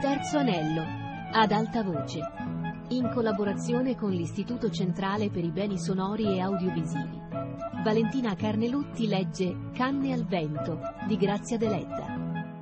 Terzo anello, ad alta voce, in collaborazione con l'Istituto Centrale per i Beni Sonori e Audiovisivi. Valentina Carnelutti legge Canne al vento di Grazia Deledda.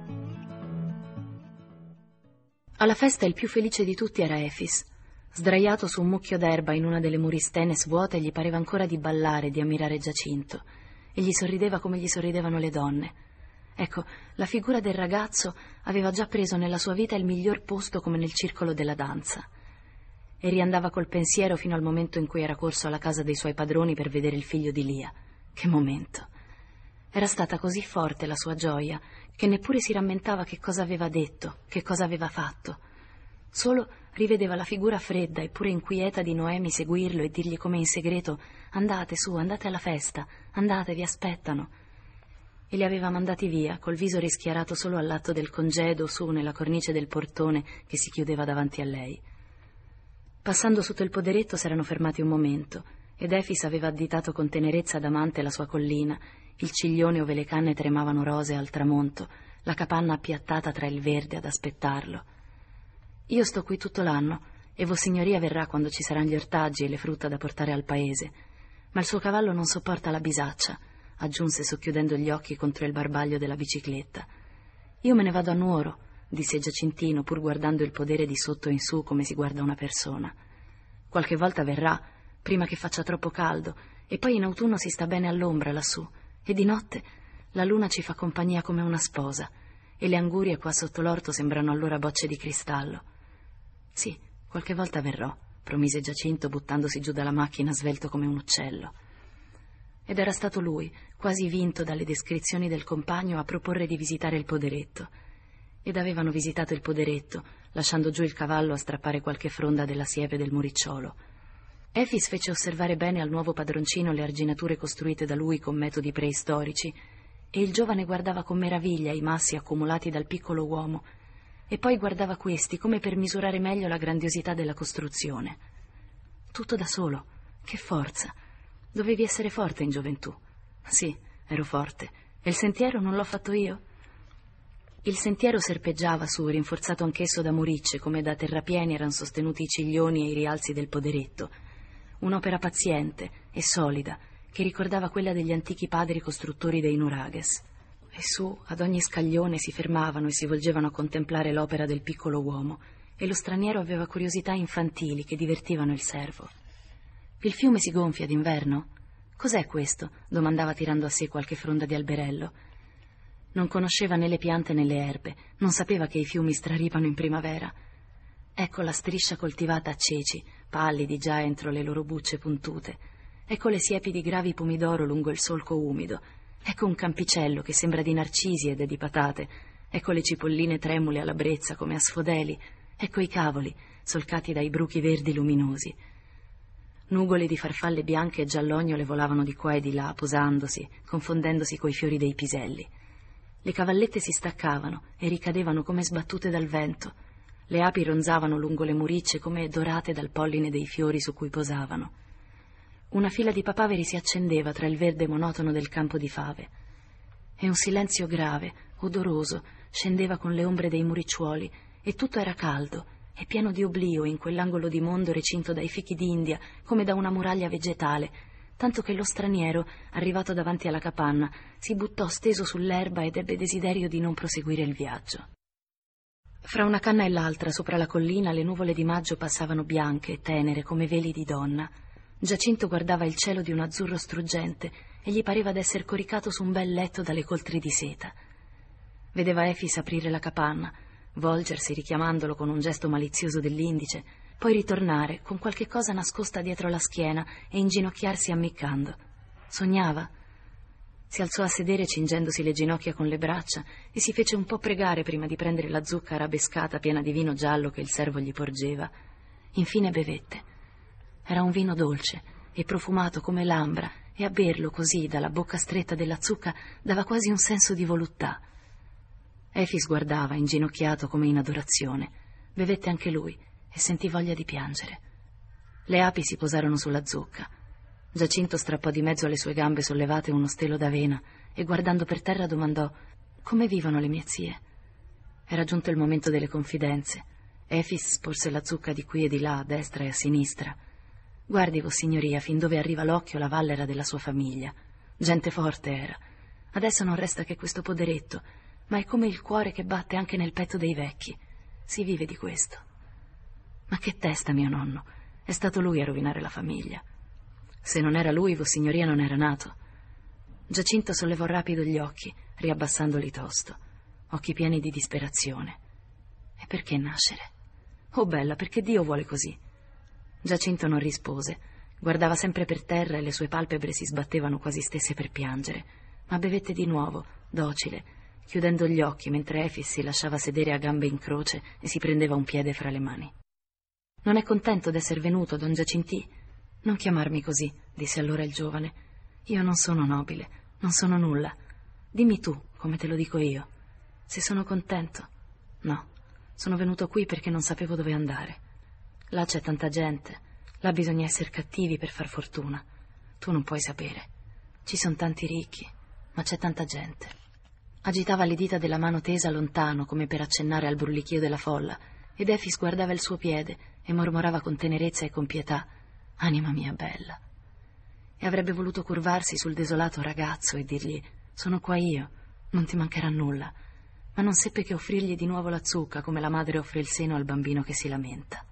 Alla festa il più felice di tutti era Efis. Sdraiato su un mucchio d'erba in una delle muristene svuote, gli pareva ancora di ballare e di ammirare Giacinto, e gli sorrideva come gli sorridevano le donne. Ecco, la figura del ragazzo aveva già preso nella sua vita il miglior posto come nel circolo della danza. E riandava col pensiero fino al momento in cui era corso alla casa dei suoi padroni per vedere il figlio di Lia. Che momento! Era stata così forte la sua gioia che neppure si rammentava che cosa aveva detto, che cosa aveva fatto. Solo rivedeva la figura fredda e pure inquieta di Noemi seguirlo e dirgli come in segreto: andate su, andate alla festa, andate, vi aspettano. E li aveva mandati via, col viso rischiarato solo all'atto del congedo su nella cornice del portone che si chiudeva davanti a lei. Passando sotto il poderetto s'erano fermati un momento, ed Efis aveva additato con tenerezza adamante la sua collina, il ciglione ove le canne tremavano rosee al tramonto, la capanna appiattata tra il verde ad aspettarlo. Io sto qui tutto l'anno, e Vossignoria verrà quando ci saranno gli ortaggi e le frutta da portare al paese, ma il suo cavallo non sopporta la bisaccia, aggiunse socchiudendo gli occhi contro il barbaglio della bicicletta. Io me ne vado a Nuoro, disse Giacintino, pur guardando il podere di sotto in su come si guarda una persona. Qualche volta verrà, prima che faccia troppo caldo, e poi in autunno si sta bene all'ombra lassù, e di notte la luna ci fa compagnia come una sposa, e le angurie qua sotto l'orto sembrano allora bocce di cristallo. Sì, qualche volta verrò, promise Giacinto buttandosi giù dalla macchina svelto come un uccello. Ed era stato lui, quasi vinto dalle descrizioni del compagno, a proporre di visitare il poderetto. Ed avevano visitato il poderetto, lasciando giù il cavallo a strappare qualche fronda della siepe del muricciolo. Efis fece osservare bene al nuovo padroncino le arginature costruite da lui con metodi preistorici, e il giovane guardava con meraviglia i massi accumulati dal piccolo uomo, e poi guardava questi come per misurare meglio la grandiosità della costruzione. Tutto da solo, che forza! Dovevi essere forte in gioventù. Sì, ero forte. E il sentiero non l'ho fatto io? Il sentiero serpeggiava su, rinforzato anch'esso da muricce, come da terrapieni erano sostenuti i ciglioni e i rialzi del poderetto. Un'opera paziente e solida, che ricordava quella degli antichi padri costruttori dei nurages. E su, ad ogni scaglione, si fermavano e si volgevano a contemplare l'opera del piccolo uomo, e lo straniero aveva curiosità infantili che divertivano il servo. Il fiume si gonfia d'inverno? Cos'è questo? Domandava tirando a sé qualche fronda di alberello. Non conosceva né le piante né le erbe, non sapeva che i fiumi straripano in primavera. Ecco la striscia coltivata a ceci, pallidi già entro le loro bucce puntute. Ecco le siepi di gravi pomidoro lungo il solco umido. Ecco un campicello che sembra di narcisi ed è di patate. Ecco le cipolline tremule alla brezza come a sfodeli. Ecco i cavoli, solcati dai bruchi verdi luminosi. Nugole di farfalle bianche e giallognole volavano di qua e di là, posandosi, confondendosi coi fiori dei piselli. Le cavallette si staccavano e ricadevano come sbattute dal vento. Le api ronzavano lungo le muricce come dorate dal polline dei fiori su cui posavano. Una fila di papaveri si accendeva tra il verde monotono del campo di fave. E un silenzio grave, odoroso, scendeva con le ombre dei muricciuoli, e tutto era caldo e pieno di oblio in quell'angolo di mondo recinto dai fichi d'India, come da una muraglia vegetale, tanto che lo straniero, arrivato davanti alla capanna, si buttò steso sull'erba ed ebbe desiderio di non proseguire il viaggio. Fra una canna e l'altra, sopra la collina, le nuvole di maggio passavano bianche e tenere come veli di donna. Giacinto guardava il cielo di un azzurro struggente e gli pareva d'esser coricato su un bel letto dalle coltri di seta. Vedeva Efis aprire la capanna, volgersi richiamandolo con un gesto malizioso dell'indice, poi ritornare con qualche cosa nascosta dietro la schiena e inginocchiarsi ammiccando. Sognava? Si alzò a sedere cingendosi le ginocchia con le braccia e si fece un po' pregare prima di prendere la zucca arabescata piena di vino giallo che il servo gli porgeva. Infine bevette. Era un vino dolce e profumato come l'ambra, e a berlo così dalla bocca stretta della zucca dava quasi un senso di voluttà. Efis guardava, inginocchiato come in adorazione. Bevette anche lui e sentì voglia di piangere. Le api si posarono sulla zucca. Giacinto strappò di mezzo alle sue gambe sollevate uno stelo d'avena e guardando per terra domandò: «Come vivono le mie zie?» Era giunto il momento delle confidenze. Efis sporse la zucca di qui e di là, a destra e a sinistra. Guardi, vossignoria, fin dove arriva l'occhio la vallera della sua famiglia. Gente forte era. Adesso non resta che questo poderetto, ma è come il cuore che batte anche nel petto dei vecchi. Si vive di questo. Ma che testa, mio nonno. È stato lui a rovinare la famiglia. Se non era lui, vossignoria non era nato. Giacinto sollevò rapido gli occhi, riabbassandoli tosto. Occhi pieni di disperazione. E perché nascere? Oh bella, perché Dio vuole così. Giacinto non rispose. Guardava sempre per terra e le sue palpebre si sbattevano quasi stesse per piangere. Ma bevette di nuovo, docile, chiudendo gli occhi mentre Efis si lasciava sedere a gambe in croce e si prendeva un piede fra le mani. Non è contento d'esser venuto, don Giacintì? Non chiamarmi così, disse allora il giovane. Io non sono nobile, non sono nulla. Dimmi tu, come te lo dico io. Se sono contento? No, sono venuto qui perché non sapevo dove andare. Là c'è tanta gente, là bisogna essere cattivi per far fortuna. Tu non puoi sapere. Ci sono tanti ricchi, ma c'è tanta gente. Agitava le dita della mano tesa lontano, come per accennare al brulichio della folla, ed Efis guardava il suo piede e mormorava con tenerezza e con pietà: anima mia bella. E avrebbe voluto curvarsi sul desolato ragazzo e dirgli: sono qua io, non ti mancherà nulla, ma non seppe che offrirgli di nuovo la zucca come la madre offre il seno al bambino che si lamenta.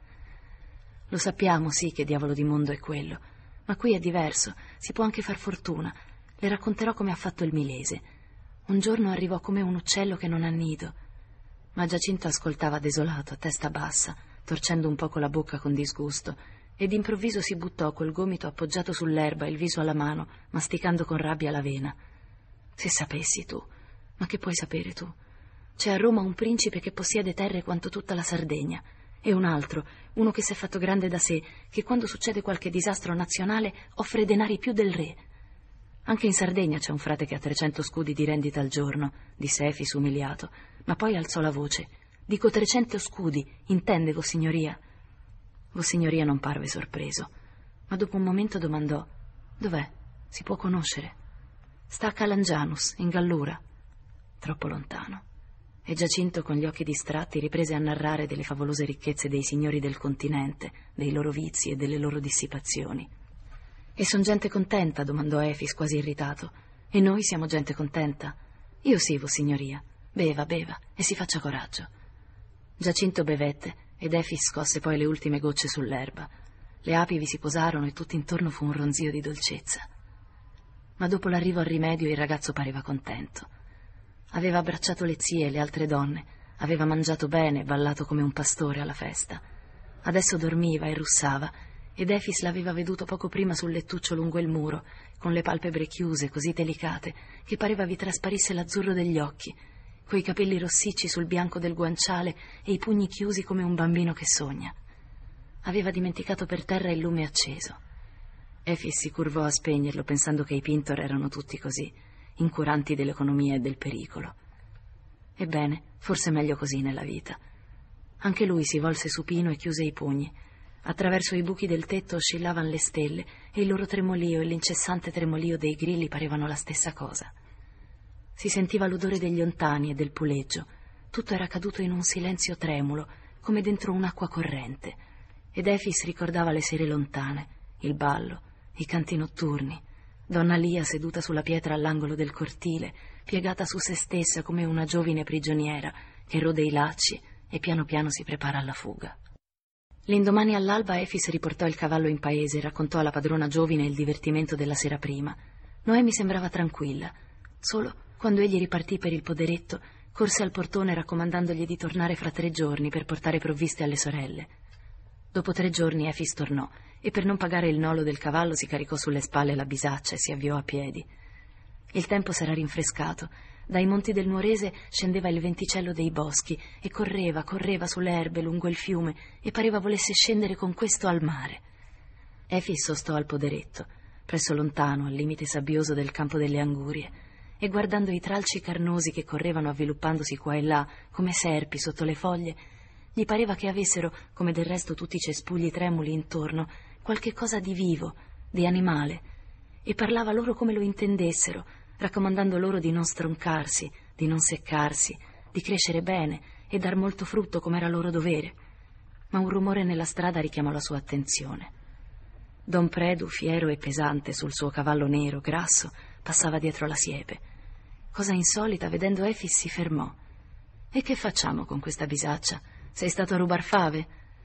Lo sappiamo, sì, che diavolo di mondo è quello, ma qui è diverso, si può anche far fortuna. Le racconterò come ha fatto il Milese. Un giorno arrivò come un uccello che non ha nido. Ma Giacinto ascoltava desolato, a testa bassa, torcendo un poco la bocca con disgusto, e d'improvviso si buttò col gomito appoggiato sull'erba e il viso alla mano, masticando con rabbia la vena. Se sapessi tu, ma che puoi sapere tu? C'è a Roma un principe che possiede terre quanto tutta la Sardegna, e un altro, uno che s'è fatto grande da sé, che quando succede qualche disastro nazionale offre denari più del re. Anche in Sardegna c'è un frate che ha 300 scudi di rendita al giorno, disse Efis umiliato, ma poi alzò la voce. Dico 300 scudi, intende, vossignoria? Vossignoria non parve sorpreso, ma dopo un momento domandò: dov'è? Si può conoscere? Sta a Calangianus, in Gallura. Troppo lontano. E Giacinto, con gli occhi distratti, riprese a narrare delle favolose ricchezze dei signori del continente, dei loro vizi e delle loro dissipazioni. E son gente contenta? Domandò Efis, quasi irritato. E noi siamo gente contenta? Io sì, vossignoria. Beva, beva, e si faccia coraggio. Giacinto bevette, ed Efis scosse poi le ultime gocce sull'erba. Le api vi si posarono e tutto intorno fu un ronzio di dolcezza. Ma dopo l'arrivo al rimedio il ragazzo pareva contento. Aveva abbracciato le zie e le altre donne, aveva mangiato bene e ballato come un pastore alla festa. Adesso dormiva e russava, ed Efis l'aveva veduto poco prima sul lettuccio lungo il muro, con le palpebre chiuse, così delicate, che pareva vi trasparisse l'azzurro degli occhi, coi capelli rossicci sul bianco del guanciale e i pugni chiusi come un bambino che sogna. Aveva dimenticato per terra il lume acceso. Efis si curvò a spegnerlo, pensando che i Pintor erano tutti così, incuranti dell'economia e del pericolo. Ebbene, forse meglio così nella vita. Anche lui si volse supino e chiuse i pugni. Attraverso i buchi del tetto oscillavano le stelle e il loro tremolio e l'incessante tremolio dei grilli parevano la stessa cosa. Si sentiva l'odore degli ontani e del puleggio. Tutto era caduto in un silenzio tremulo, come dentro un'acqua corrente. Ed Efis ricordava le sere lontane, il ballo, i canti notturni, donna Lia seduta sulla pietra all'angolo del cortile, piegata su se stessa come una giovine prigioniera che rode i lacci e piano piano si prepara alla fuga. L'indomani all'alba Efis riportò il cavallo in paese e raccontò alla padrona giovine il divertimento della sera prima. Noemi sembrava tranquilla. Solo, quando egli ripartì per il poderetto, corse al portone raccomandandogli di tornare fra 3 giorni per portare provviste alle sorelle. Dopo 3 giorni Efis tornò e per non pagare il nolo del cavallo si caricò sulle spalle la bisaccia e si avviò a piedi. Il tempo s'era rinfrescato. Dai monti del Nuorese scendeva il venticello dei boschi e correva sulle erbe lungo il fiume e pareva volesse scendere con questo al mare. Efis sostò al poderetto, presso lontano, al limite sabbioso del campo delle Angurie, e guardando i tralci carnosi che correvano avviluppandosi qua e là come serpi sotto le foglie, gli pareva che avessero, come del resto tutti i cespugli tremuli intorno, qualche cosa di vivo, di animale, e parlava loro come lo intendessero, raccomandando loro di non stroncarsi, di non seccarsi, di crescere bene e dar molto frutto come era loro dovere. Ma un rumore nella strada richiamò la sua attenzione. Don Predu, fiero e pesante sul suo cavallo nero, grasso, passava dietro la siepe. Cosa insolita, vedendo Efix si fermò. «E che facciamo con questa bisaccia? Sei stato a rubar fave?»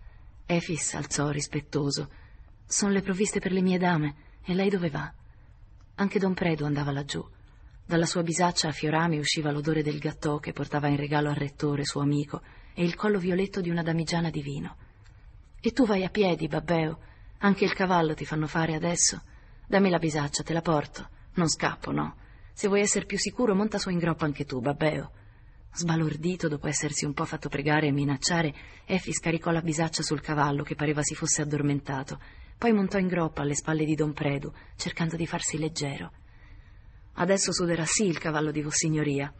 Efix alzò rispettoso. «Son le provviste per le mie dame, e lei dove va?» Anche Don Predu andava laggiù. Dalla sua bisaccia a fiorami usciva l'odore del gâteau che portava in regalo al rettore, suo amico, e il collo violetto di una damigiana di vino. «E tu vai a piedi, babbeo? Anche il cavallo ti fanno fare adesso? Dammi la bisaccia, te la porto. Non scappo, no. Se vuoi essere più sicuro, monta su in groppa anche tu, babbeo». Sbalordito, dopo essersi un po' fatto pregare e minacciare, Efix scaricò la bisaccia sul cavallo che pareva si fosse addormentato. Poi montò in groppa alle spalle di Don Predu, cercando di farsi leggero. «Adesso suderà sì il cavallo di vossignoria.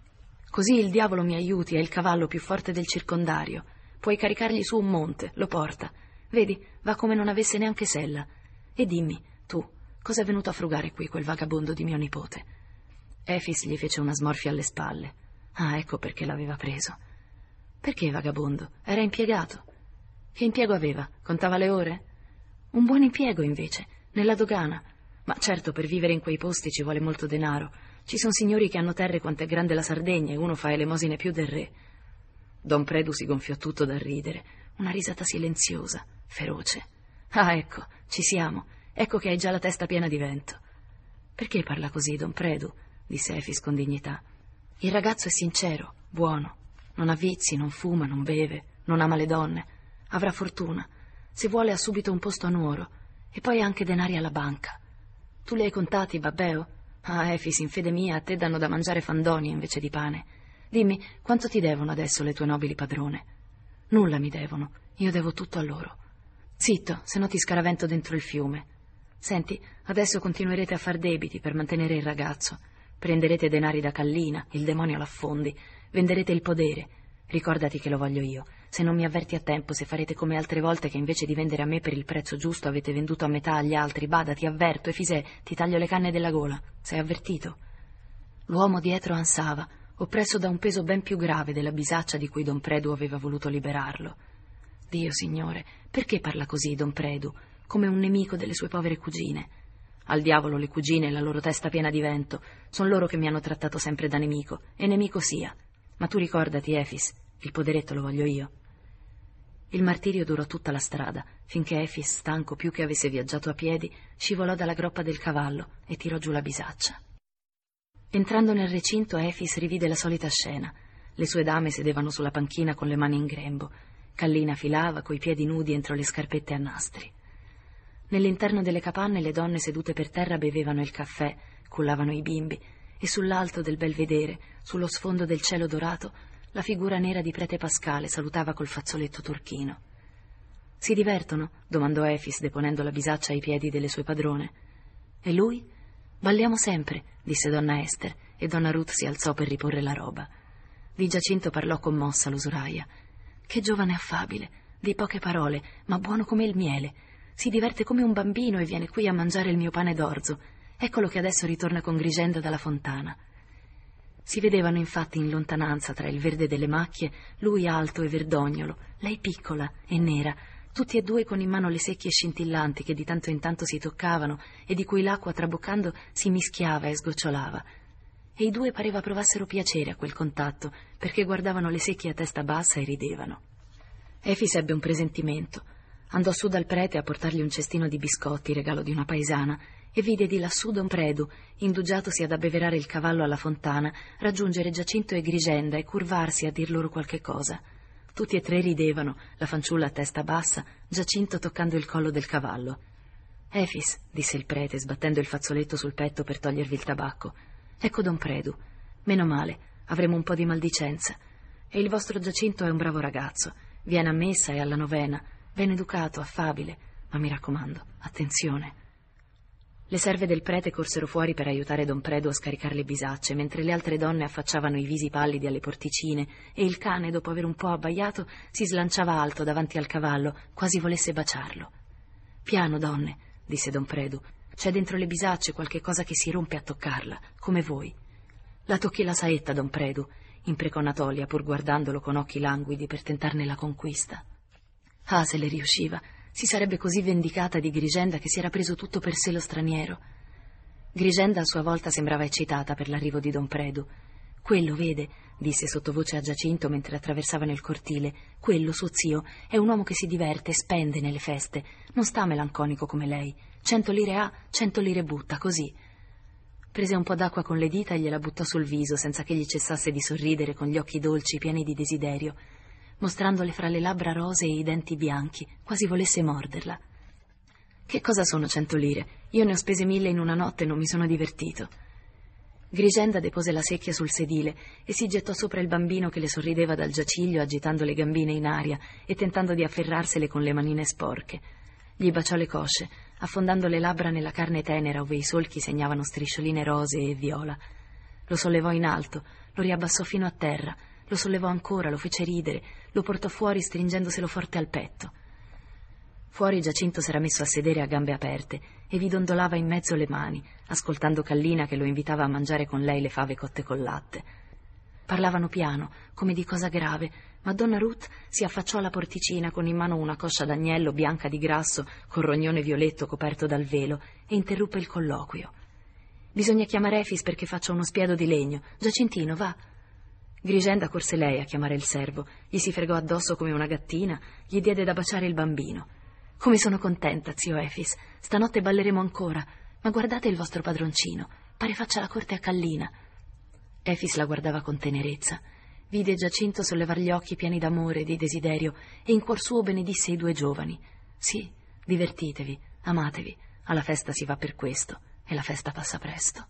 Così il diavolo mi aiuti, è il cavallo più forte del circondario. Puoi caricargli su un monte, lo porta. Vedi, va come non avesse neanche sella. E dimmi, tu, cosa è venuto a frugare qui quel vagabondo di mio nipote?» Efix gli fece una smorfia alle spalle. Ah, ecco perché l'aveva preso. «Perché vagabondo? Era impiegato». «Che impiego aveva? Contava le ore?» «Un buon impiego, invece, nella dogana. Ma certo, per vivere in quei posti ci vuole molto denaro. Ci sono signori che hanno terre quant'è grande la Sardegna e uno fa elemosine più del re». Don Predu si gonfiò tutto da ridere, una risata silenziosa, feroce. «Ah, ecco, ci siamo. Ecco che hai già la testa piena di vento». «Perché parla così, Don Predu?» disse Efix con dignità. «Il ragazzo è sincero, buono. Non ha vizi, non fuma, non beve, non ama le donne. Avrà fortuna. Se vuole ha subito un posto a Nuoro. E poi ha anche denari alla banca. Tu li hai contati, babbeo? Ah, Efix, in fede mia, a te danno da mangiare fandoni invece di pane. Dimmi, quanto ti devono adesso le tue nobili padrone?» «Nulla mi devono. Io devo tutto a loro». «Zitto, se no ti scaravento dentro il fiume. Senti, adesso continuerete a far debiti per mantenere il ragazzo. Prenderete denari da Kallina, il demonio l'affondi. Venderete il podere. Ricordati che lo voglio io. Se non mi avverti a tempo, se farete come altre volte che invece di vendere a me per il prezzo giusto avete venduto a metà agli altri, bada, ti avverto, Efisè, ti taglio le canne della gola. Sei avvertito?» L'uomo dietro ansava, oppresso da un peso ben più grave della bisaccia di cui Don Predu aveva voluto liberarlo. «Dio, signore, perché parla così, Don Predu, come un nemico delle sue povere cugine? Al diavolo le cugine e la loro testa piena di vento. Son loro che mi hanno trattato sempre da nemico, e nemico sia. Ma tu ricordati, Efix, il poderetto lo voglio io». Il martirio durò tutta la strada, finché Efix, stanco più che avesse viaggiato a piedi, scivolò dalla groppa del cavallo e tirò giù la bisaccia. Entrando nel recinto, Efix rivide la solita scena. Le sue dame sedevano sulla panchina con le mani in grembo. Kallina filava, coi piedi nudi entro le scarpette a nastri. Nell'interno delle capanne le donne sedute per terra bevevano il caffè, cullavano i bimbi, e sull'alto del belvedere, sullo sfondo del cielo dorato, la figura nera di prete Pascale salutava col fazzoletto turchino. «Si divertono?» domandò Efix, deponendo la bisaccia ai piedi delle sue padrone. «E lui?» «Balliamo sempre», disse donna Ester, e donna Ruth si alzò per riporre la roba. Di Giacinto parlò commossa l'usuraia. «Che giovane affabile, di poche parole, ma buono come il miele. Si diverte come un bambino e viene qui a mangiare il mio pane d'orzo. Eccolo che adesso ritorna con Grigenda dalla fontana». Si vedevano infatti in lontananza, tra il verde delle macchie, lui alto e verdognolo, lei piccola e nera, tutti e due con in mano le secchie scintillanti che di tanto in tanto si toccavano e di cui l'acqua traboccando si mischiava e sgocciolava. E i due pareva provassero piacere a quel contatto, perché guardavano le secchie a testa bassa e ridevano. Efix ebbe un presentimento. Andò su dal prete a portargli un cestino di biscotti, regalo di una paesana, e vide di lassù Don Predu, indugiatosi ad abbeverare il cavallo alla fontana, raggiungere Giacinto e Grigenda e curvarsi a dir loro qualche cosa. Tutti e tre ridevano, la fanciulla a testa bassa, Giacinto toccando il collo del cavallo. «Efix», disse il prete, sbattendo il fazzoletto sul petto per togliervi il tabacco, «ecco Don Predu. Meno male, avremo un po' di maldicenza. E il vostro Giacinto è un bravo ragazzo. Viene a messa e alla novena, ben educato, affabile, ma mi raccomando, attenzione». Le serve del prete corsero fuori per aiutare Don Predu a scaricare le bisacce, mentre le altre donne affacciavano i visi pallidi alle porticine e il cane, dopo aver un po' abbaiato, si slanciava alto davanti al cavallo, quasi volesse baciarlo. «Piano, donne», disse Don Predu, «c'è dentro le bisacce qualche cosa che si rompe a toccarla, come voi». «La tocchi la saetta, Don Predu. imprecò Anatolia, pur guardandolo con occhi languidi per tentarne la conquista. Ah, se le riusciva, si sarebbe così vendicata di Grigenda che si era preso tutto per sé lo straniero. Grigenda a sua volta sembrava eccitata per l'arrivo di don Predu. «Quello, vede», disse sottovoce a Giacinto mentre attraversavano il cortile, «quello, suo zio, è un uomo che si diverte, spende nelle feste, non sta melanconico come lei. 100 lire ha, 100 lire butta, così». Prese un po' d'acqua con le dita e gliela buttò sul viso senza che gli cessasse di sorridere con gli occhi dolci pieni di desiderio, mostrandole fra le labbra rosee e i denti bianchi, quasi volesse morderla. «Che cosa sono 100 lire? Io ne ho spese 1000 in una notte e non mi sono divertito». Grigenda depose la secchia sul sedile e si gettò sopra il bambino che le sorrideva dal giaciglio agitando le gambine in aria e tentando di afferrarsele con le manine sporche. Gli baciò le cosce, affondando le labbra nella carne tenera ove i solchi segnavano striscioline rosee e viola. Lo sollevò in alto, lo riabbassò fino a terra, lo sollevò ancora, lo fece ridere, lo portò fuori stringendoselo forte al petto. Fuori Giacinto s'era messo a sedere a gambe aperte e vi dondolava in mezzo le mani, ascoltando Kallina che lo invitava a mangiare con lei le fave cotte col latte. Parlavano piano, come di cosa grave, ma donna Ruth si affacciò alla porticina con in mano una coscia d'agnello bianca di grasso con rognone violetto coperto dal velo e interruppe il colloquio. «Bisogna chiamare Efis perché faccia uno spiedo di legno. Giacintino, va!» Grigenda corse lei a chiamare il servo, gli si fregò addosso come una gattina, gli diede da baciare il bambino. «Come sono contenta, zio Efis. Stanotte balleremo ancora. Ma guardate il vostro padroncino. Pare faccia la corte a Kallina». Efis la guardava con tenerezza. Vide Giacinto sollevar gli occhi pieni d'amore e di desiderio e in cuor suo benedisse i 2 giovani. «Sì, divertitevi, amatevi. Alla festa si va per questo e la festa passa presto».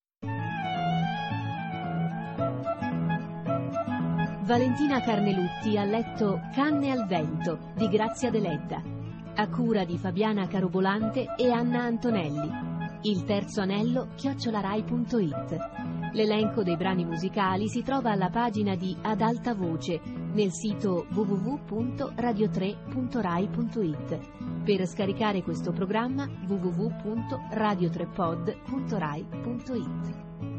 Valentina Carnelutti ha letto Canne al vento di Grazia Deledda, a cura di Fabiana Carobolante e Anna Antonelli. Il terzo anello @rai.it. L'elenco dei brani musicali si trova alla pagina di Ad Alta Voce nel sito www.radio3.rai.it. Per scaricare questo programma www.radio3pod.rai.it.